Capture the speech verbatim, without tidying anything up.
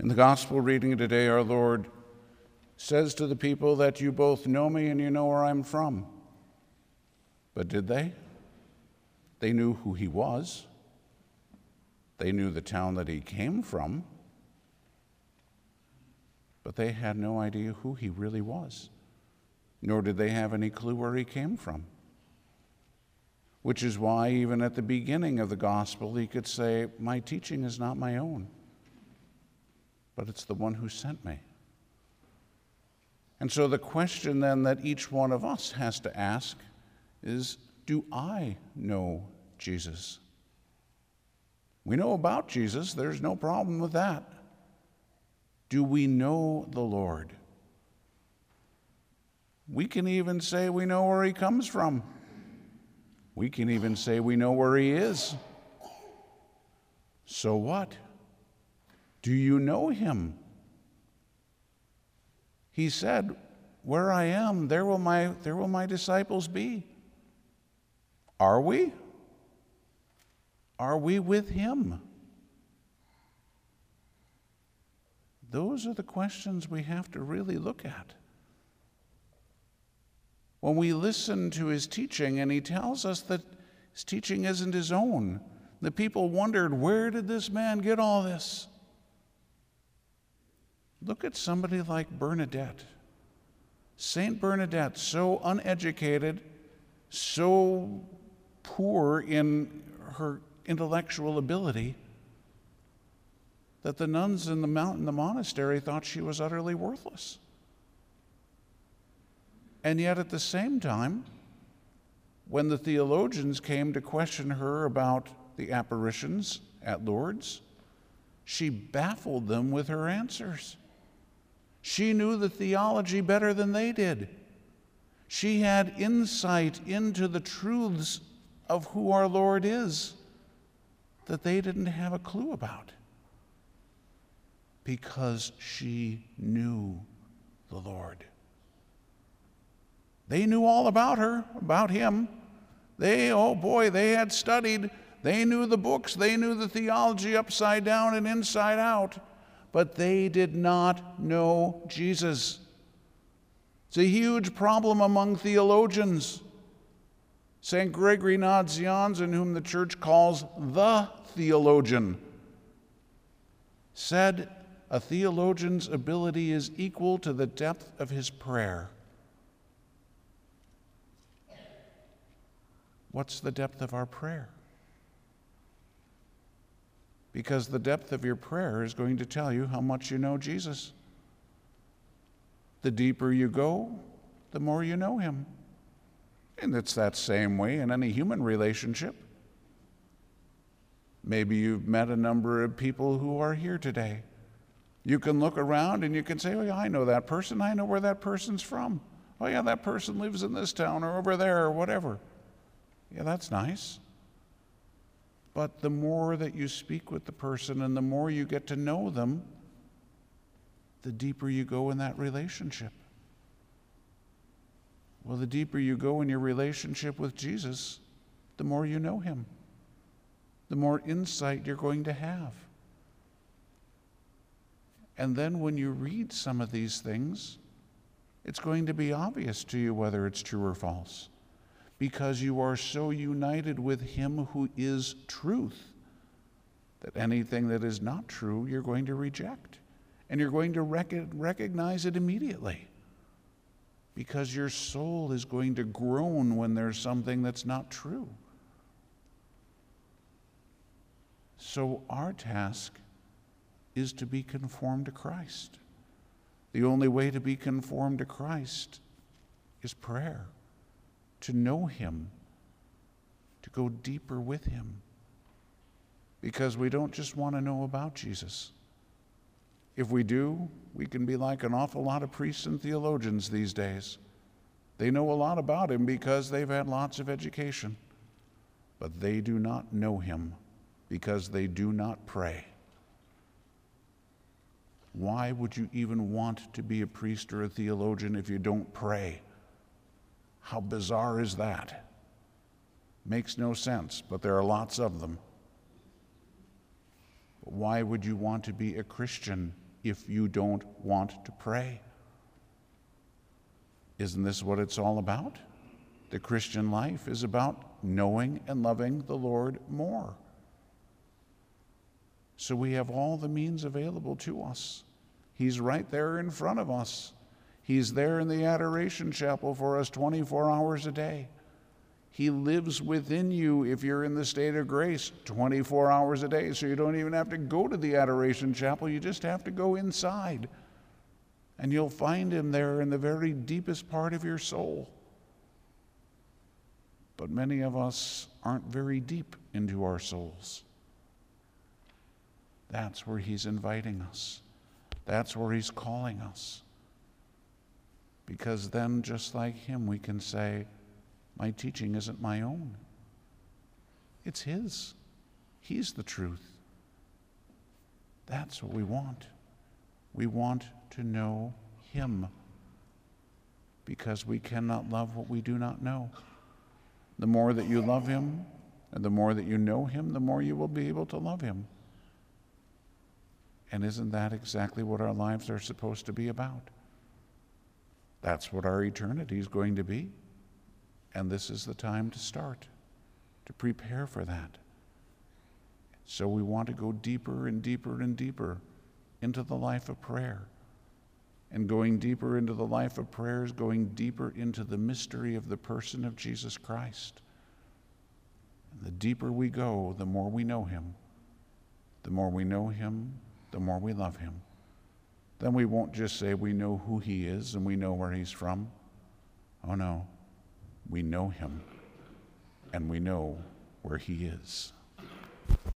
In the gospel reading today, our Lord says to the people that you both know me and you know where I'm from. But did they? They knew who he was. They knew the town that he came from. But they had no idea who he really was, nor did they have any clue where he came from. Which is why even at the beginning of the gospel, he could say, my teaching is not my own, but it's the one who sent me. And so the question then that each one of us has to ask is, do I know Jesus? We know about Jesus. There's no problem with that. Do we know the Lord? We can even say we know where he comes from. We can even say we know where he is. So what? Do you know him? He said, where I am, there will my, there will my disciples be. Are we? Are we with him? Those are the questions we have to really look at. When we listen to his teaching, and he tells us that his teaching isn't his own, the people wondered, where did this man get all this? Look at somebody like Bernadette. Saint Bernadette, so uneducated, so poor in her intellectual ability, that the nuns in the mountain, the monastery, thought she was utterly worthless. And yet at the same time, when the theologians came to question her about the apparitions at Lourdes, she baffled them with her answers. She knew the theology better than they did. She had insight into the truths of who our Lord is that they didn't have a clue about, because she knew the Lord. They knew all about her, about him. They, oh boy, they had studied. They knew the books. They knew the theology upside down and inside out. But they did not know Jesus. It's a huge problem among theologians. Saint Gregory Nazianzen, in whom the church calls the theologian, said a theologian's ability is equal to the depth of his prayer. What's the depth of our prayer? Because the depth of your prayer is going to tell you how much you know Jesus. The deeper you go, the more you know him. And it's that same way in any human relationship. Maybe you've met a number of people who are here today. You can look around and you can say, oh yeah, I know that person. I know where that person's from. Oh yeah, that person lives in this town or over there or whatever. Yeah, that's nice. But the more that you speak with the person and the more you get to know them, the deeper you go in that relationship. Well, the deeper you go in your relationship with Jesus, the more you know him, the more insight you're going to have. And then when you read some of these things, it's going to be obvious to you whether it's true or false, because you are so united with him who is truth that anything that is not true you're going to reject, and you're going to rec- recognize it immediately, because your soul is going to groan when there's something that's not true. So our task is to be conformed to Christ. The only way to be conformed to Christ is prayer, to know him, to go deeper with him. Because we don't just want to know about Jesus. If we do, we can be like an awful lot of priests and theologians these days. They know a lot about him because they've had lots of education, but they do not know him because they do not pray. Why would you even want to be a priest or a theologian if you don't pray? How bizarre is that? Makes no sense, but there are lots of them. But why would you want to be a Christian if you don't want to pray. Isn't this what it's all about? The Christian life is about knowing and loving the Lord more. So we have all the means available to us. He's right there in front of us. He's there in the Adoration Chapel for us twenty-four hours a day. He lives within you if you're in the state of grace twenty-four hours a day, so you don't even have to go to the Adoration Chapel. You just have to go inside, and you'll find him there in the very deepest part of your soul. But many of us aren't very deep into our souls. That's where he's inviting us. That's where he's calling us. Because then, just like him, we can say, my teaching isn't my own. It's his. He's the truth. That's what we want. We want to know him, because we cannot love what we do not know. The more that you love him, and the more that you know him, the more you will be able to love him. And isn't that exactly what our lives are supposed to be about? That's what our eternity is going to be. And this is the time to start, to prepare for that. So we want to go deeper and deeper and deeper into the life of prayer. And going deeper into the life of prayer is going deeper into the mystery of the person of Jesus Christ. And the deeper we go, the more we know him. The more we know him, the more we love him. Then we won't just say we know who he is and we know where he's from. Oh no, we know him and we know where he is.